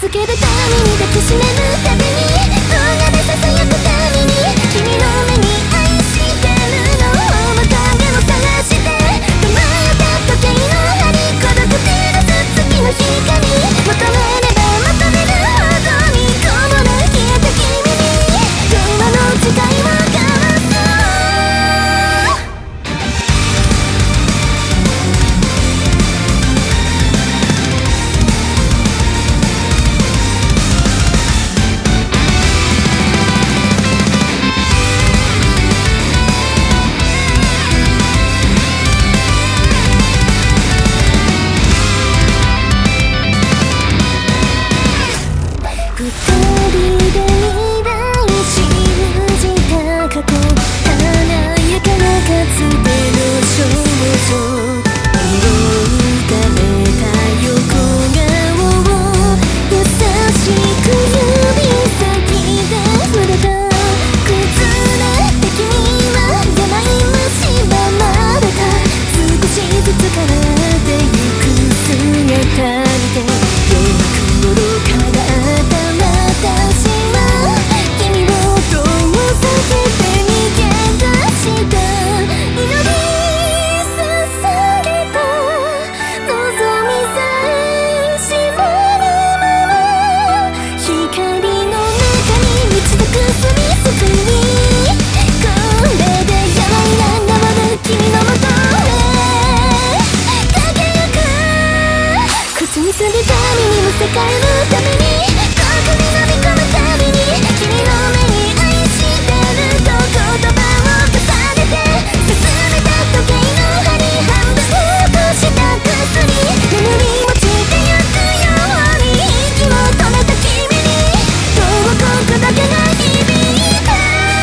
づけるために抱きしめるたびに動画でささやくたびに君の目に愛してるのをまたでも探して止まった時計の針孤独照らす月の光求めれば求めるほどにこぼれ消えた君に電話の誓いを交わそう二人で未来信じた過去華やかなかつての少女色浮かべた横顔を優しく指先で触れた崩れた君は甘い蝕まれた少しずつ変わってゆく姿見て弱く愚かだった私は君を遠ざけて逃げ出した祈り捧げた望みさえ閉まるまま光の中に満ちたくすみすくにこれでやばいな登る君のもとへ駆けゆく口にするたびにも世界のために遠くに飲み込むたびに君の目に愛してると言葉を重ねて進めた時計の針半分落とした薬眠り落ちてゆくように息を止めた君に遠くだけが響いた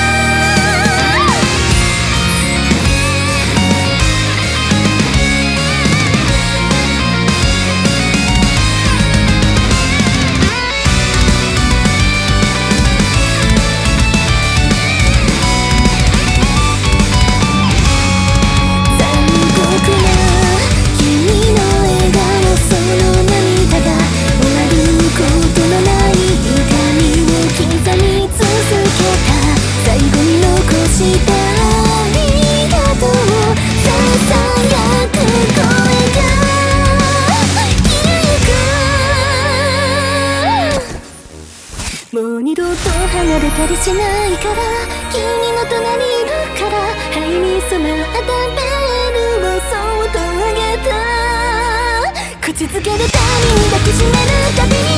最後に残したありがとうささやく声が消えゆくもう二度と離れたりしないから君の隣にいるから灰に染まったベールをそっと上げた口づけるたびに抱きしめるたびに